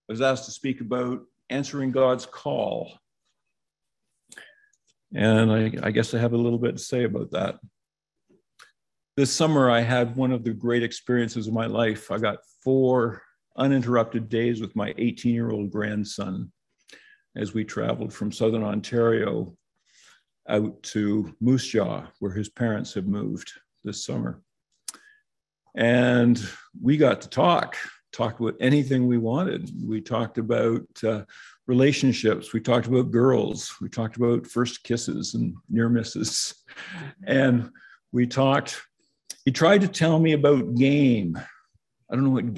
I was asked to speak about answering God's call. And I guess I have a little bit to say about that. This summer, I had one of the great experiences of my life. I got 4 uninterrupted days with my 18-year-old grandson as we traveled from Southern Ontario out to Moose Jaw, where his parents have moved this summer. And we got to talk about anything we wanted. We talked about relationships. We talked about girls. We talked about first kisses and near misses. And he tried to tell me about game. I don't know what